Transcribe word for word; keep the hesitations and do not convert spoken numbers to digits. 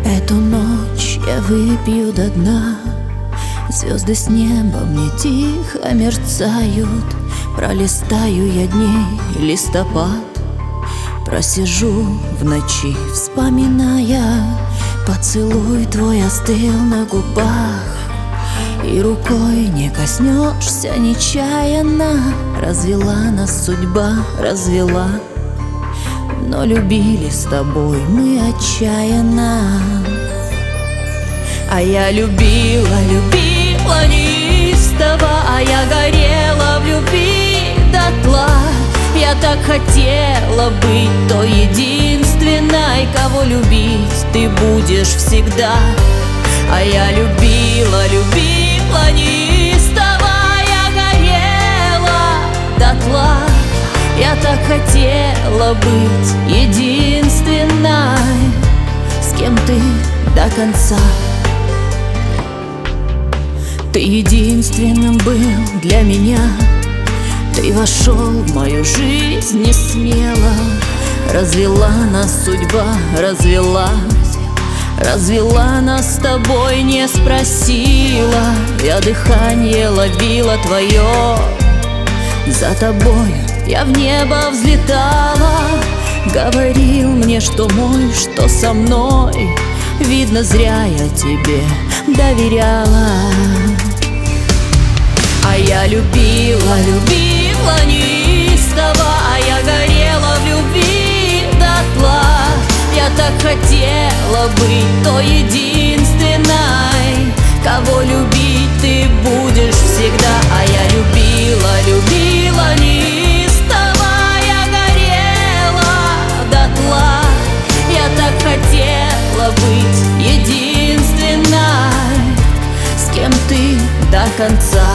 Эту ночь я выпью до дна. Звезды с неба мне тихо мерцают. Пролистаю я дней листопад, просижу в ночи, вспоминая. Поцелуй твой остыл на губах, и рукой не коснешься нечаянно. Развела нас судьба, развела, но любили с тобой мы отчаянно. А я любила, любила неистово, а я горела в любви дотла. Я так хотела быть той единственной, кого любить ты будешь всегда. А я любила, любила неистово, я горела дотла. Я так хотела быть единственной, с кем ты до конца. Ты единственным был для меня. Ты вошел в мою жизнь не смело. Развела нас судьба, развела. Развела нас с тобой, не спросила. Я дыхание ловила твое. За тобой я в небо взлетала. Говорил мне, что мой, что со мной. Видно, зря я тебе доверяла. А я любила, любила неистово, а я горела в любви дотла. Я так хотела быть той единственной, кого любить ты будешь всегда. А я любила, любила неистово, я горела дотла. Я так хотела быть единственной, с кем ты до конца.